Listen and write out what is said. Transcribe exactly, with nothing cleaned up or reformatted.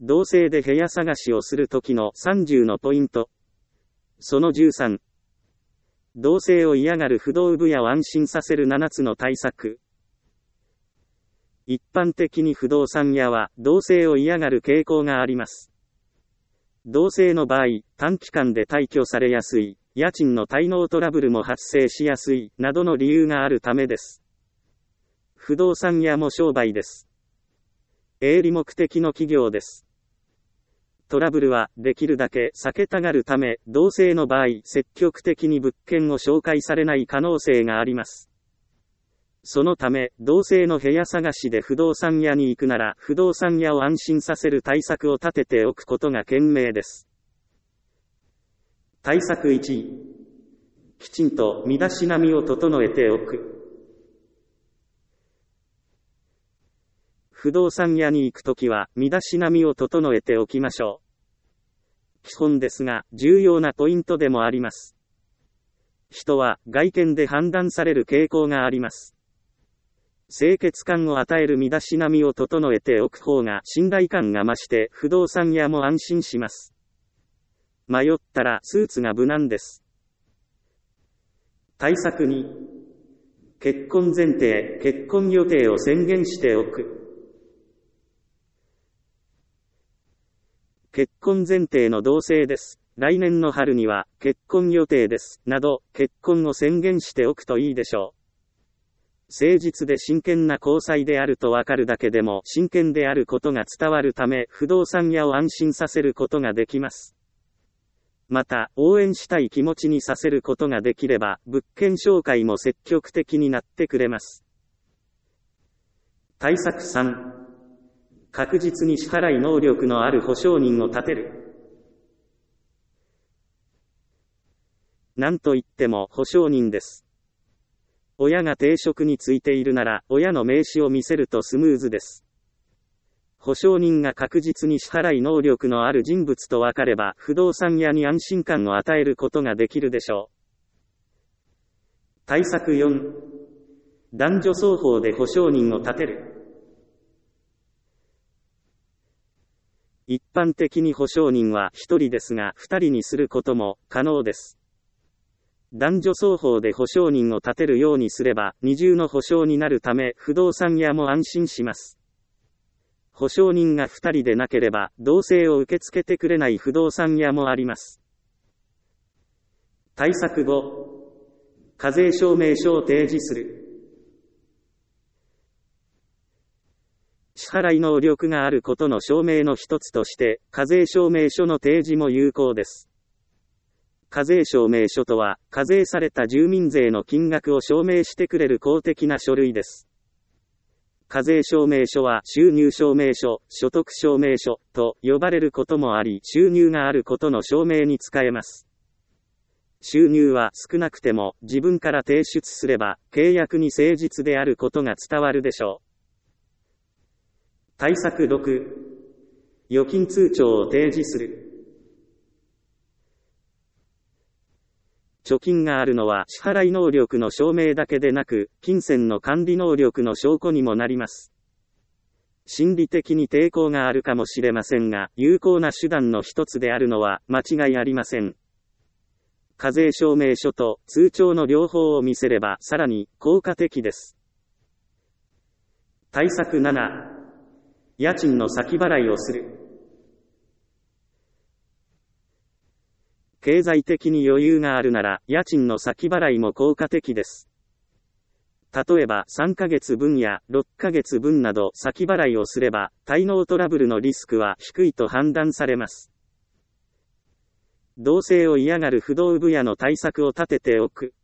同棲で部屋探しをするときのさんじゅうのポイント。そのじゅうさん。同棲を嫌がる不動産屋を安心させるななつの対策。一般的に不動産屋は同棲を嫌がる傾向があります。同棲の場合、短期間で退去されやすい、家賃の滞納トラブルも発生しやすい、などの理由があるためです。不動産屋も商売です。営利目的の企業です。トラブルはできるだけ避けたがるため、同棲の場合、積極的に物件を紹介されない可能性があります。そのため、同棲の部屋探しで不動産屋に行くなら、不動産屋を安心させる対策を立てておくことが賢明です。対策いち、きちんと身だしなみを整えておく。不動産屋に行くときは、身だしなみを整えておきましょう。基本ですが、重要なポイントでもあります。人は、外見で判断される傾向があります。清潔感を与える身だしなみを整えておく方が、信頼感が増して、不動産屋も安心します。迷ったら、スーツが無難です。対策に、結婚前提、結婚予定を宣言しておく。結婚前提の同棲です。来年の春には結婚予定です。など、結婚を宣言しておくといいでしょう。誠実で真剣な交際であるとわかるだけでも真剣であることが伝わるため、不動産屋を安心させることができます。また、応援したい気持ちにさせることができれば、物件紹介も積極的になってくれます。対策さん。確実に支払い能力のある保証人を立てる。なんといっても保証人です。親が定職についているなら、親の名刺を見せるとスムーズです。保証人が確実に支払い能力のある人物と分かれば、不動産屋に安心感を与えることができるでしょう。対策よん。男女双方で保証人を立てる。一般的に保証人は一人ですが、二人にすることも可能です。男女双方で保証人を立てるようにすれば、二重の保証になるため、不動産屋も安心します。保証人が二人でなければ、同棲を受け付けてくれない不動産屋もあります。対策ご。課税証明書を提示する。支払い能力があることの証明の一つとして、課税証明書の提示も有効です。課税証明書とは、課税された住民税の金額を証明してくれる公的な書類です。課税証明書は収入証明書、所得証明書と呼ばれることもあり、収入があることの証明に使えます。収入は少なくても自分から提出すれば、契約に誠実であることが伝わるでしょう。対策ろく。預金通帳を提示する。貯金があるのは支払い能力の証明だけでなく、金銭の管理能力の証拠にもなります。心理的に抵抗があるかもしれませんが、有効な手段の一つであるのは間違いありません。課税証明書と通帳の両方を見せればさらに効果的です。対策なな。家賃の先払いをする。経済的に余裕があるなら、家賃の先払いも効果的です。例えばさんかげつぶんやろっかげつぶんなど先払いをすれば、滞納トラブルのリスクは低いと判断されます。同棲を嫌がる不動産屋の対策を立てておく。